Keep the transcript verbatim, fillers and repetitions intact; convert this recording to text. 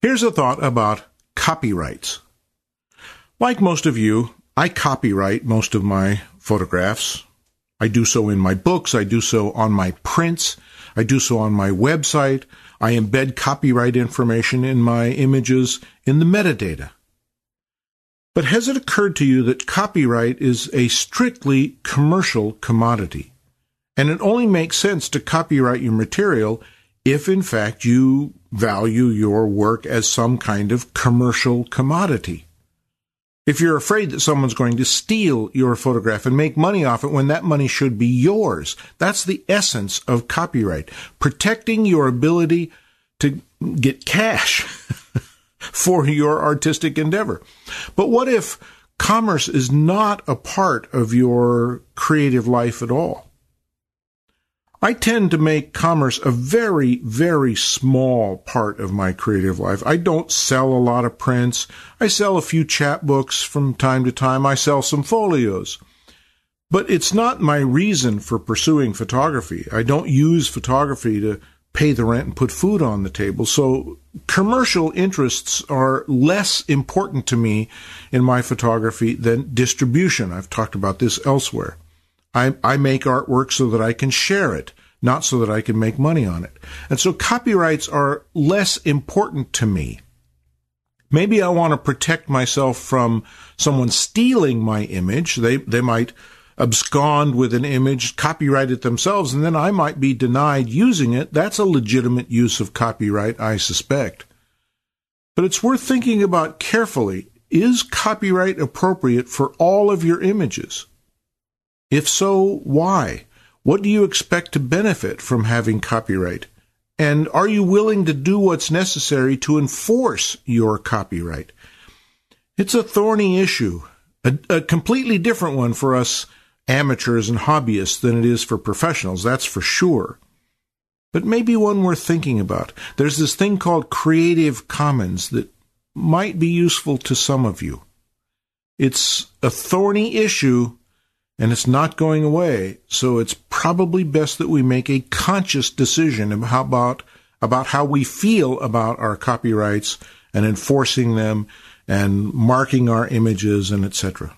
Here's a thought about copyrights. Like most of you, I copyright most of my photographs. I do so in my books. I do so on my prints. I do so on my website. I embed copyright information in my images in the metadata. But has it occurred to you that copyright is a strictly commercial commodity? And it only makes sense to copyright your material if, in fact, you value your work as some kind of commercial commodity. If you're afraid that someone's going to steal your photograph and make money off it when that money should be yours, that's the essence of copyright, protecting your ability to get cash for your artistic endeavor. But what if commerce is not a part of your creative life at all? I tend to make commerce a very, very small part of my creative life. I don't sell a lot of prints. I sell a few chapbooks from time to time. I sell some folios. But it's not my reason for pursuing photography. I don't use photography to pay the rent and put food on the table. So commercial interests are less important to me in my photography than distribution. I've talked about this elsewhere. I, I make artwork so that I can share it, not so that I can make money on it. And so copyrights are less important to me. Maybe I want to protect myself from someone stealing my image. They, they might abscond with an image, copyright it themselves, and then I might be denied using it. That's a legitimate use of copyright, I suspect. But it's worth thinking about carefully. Is copyright appropriate for all of your images? If so, why? What do you expect to benefit from having copyright? And are you willing to do what's necessary to enforce your copyright? It's a thorny issue, a, a completely different one for us amateurs and hobbyists than it is for professionals, that's for sure. But maybe one worth thinking about. There's this thing called Creative Commons that might be useful to some of you. It's a thorny issue, and it's not going away, so it's probably best that we make a conscious decision about, about how we feel about our copyrights and enforcing them and marking our images and et cetera.